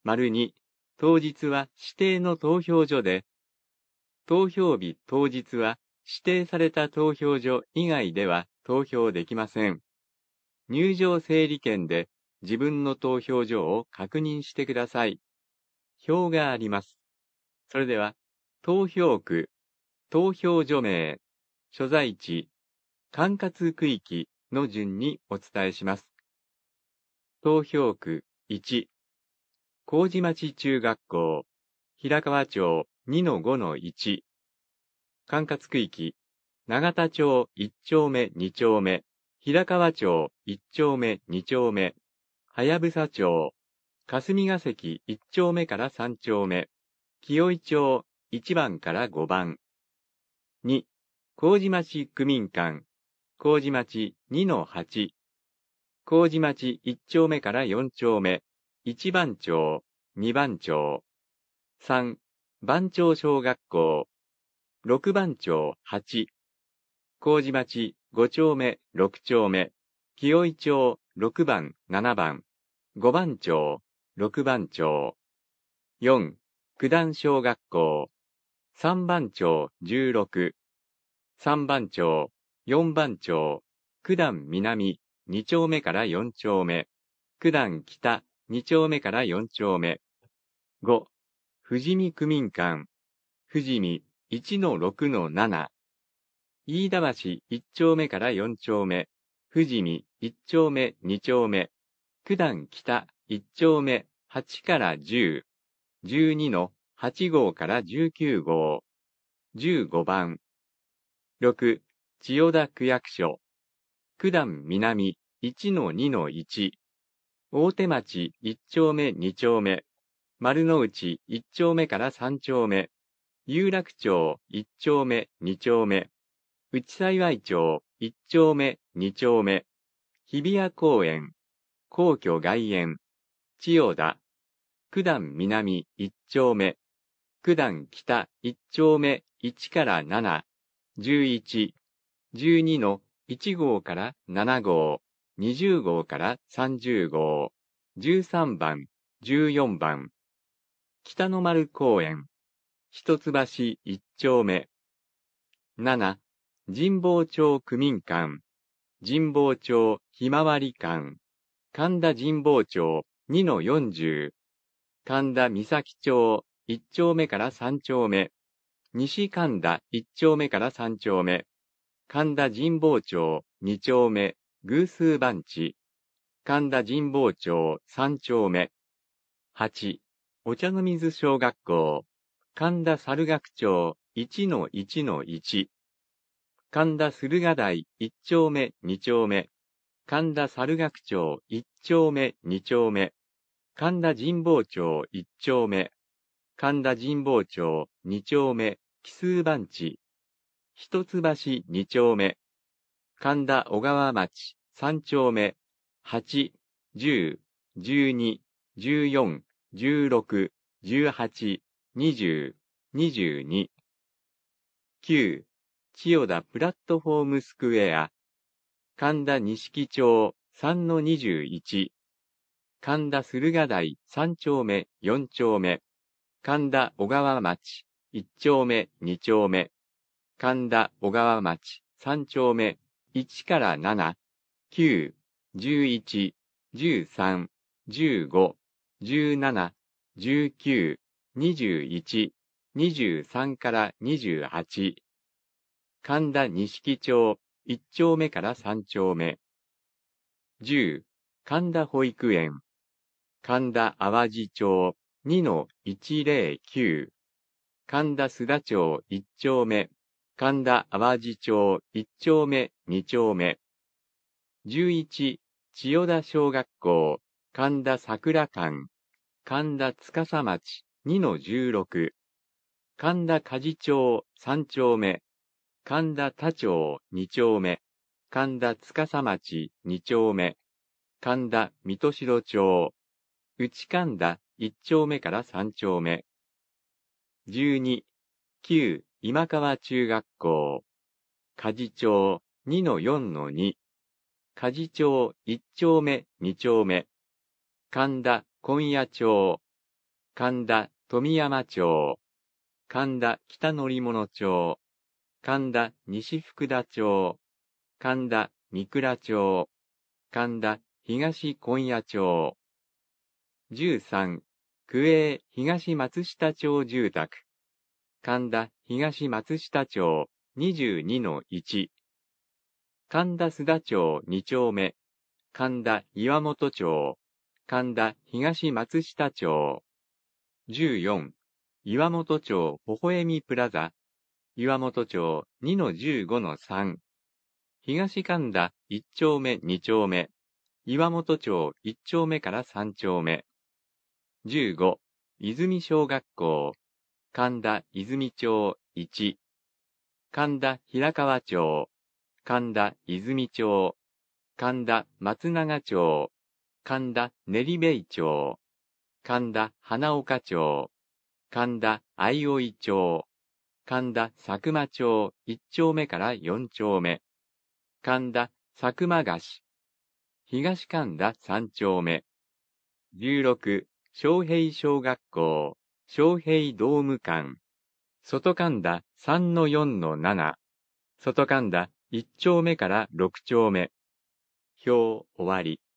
2、当日は指定の投票所で、投票日当日は指定された投票所以外では投票できません。入場整理券で自分の投票所を確認してください。表があります。それでは、投票区、投票所名、所在地、管轄区域の順にお伝えします。投票区1、麹町中学校、平川町 2-5-1、管轄区域、永田町1丁目2丁目、平川町1丁目2丁目、はやぶさ町、霞ヶ関1丁目から3丁目、清井町1番から5番。2、麹町区民館、麹町 2-8、麹町1丁目から4丁目、1番町、2番町。3、番町小学校、6番町8、麹町5丁目6丁目、清井町6番7番、5番町6番町。4、九段小学校、3番町16、3番町、4番町、九段南2丁目から4丁目、九段北2丁目から4丁目。5、富士見区民館、富士見1-6-7、飯田橋1丁目から4丁目、富士見1丁目2丁目、九段北1丁目8から10、12-8号から19号、15番。6、千代田区役所、九段南1-2-1、大手町1丁目2丁目、丸の内1丁目から3丁目、有楽町1丁目2丁目、内幸町1丁目2丁目、日比谷公園、皇居外苑、千代田、九段南1丁目、九段北1丁目1から7、11、12-1号から7号、20号から30号、13番、14番。北の丸公園、一橋1丁目。7、神保町区民館、神保町ひまわり館、神田神保町2-40、神田三崎町1丁目から3丁目、西神田1丁目から3丁目、神田神保町2丁目、偶数番地、神田神保町3丁目。8、お茶の水小学校、神田猿楽町 1-1-1、神田駿河台1丁目2丁目、神田猿楽町1丁目2丁目、神田神保町1丁目、神田神保町2丁目、奇数番地、一橋2丁目、神田小川町3丁目、8、10、12、14、16、18、20、22。9、千代田プラットフォームスクエア、神田錦町3-21、神田駿河台3丁目4丁目、神田小川町1丁目2丁目、神田小川町3丁目1から7、9、11、13、15、17、19、21、23から28。神田錦町1丁目から3丁目。10、神田保育園。神田淡路町 2-109。神田須田町1丁目。神田淡路町1丁目2丁目。11、千代田小学校。神田桜館。神田司町 2-16。神田梶町3丁目。神田田町2丁目。神田司町2丁目。神田水戸代町。内神田1丁目から3丁目。12、旧今川中学校。梶町 2-4-2。梶町1丁目2丁目。神田今夜町。 神田富山町、神田北乗物町、神田西福田町、神田三倉町、神田東今夜町。13、区営東松下町住宅。神田東松下町 22-1。神田須田町2丁目。神田岩本町。神田東松下町。14、岩本町微笑みプラザ。岩本町 2-15-3。東神田1丁目2丁目。岩本町1丁目から3丁目。15、泉小学校。神田泉町1。神田平川町。神田泉町。神田松永町。神田練部井町。神田花岡町。神田相生町。神田佐久間町1丁目から4丁目。神田佐久間菓子。東神田3丁目。16、昌平小学校、昌平ドーム館。外神田 3-4-7。外神田1丁目から6丁目。表終わり。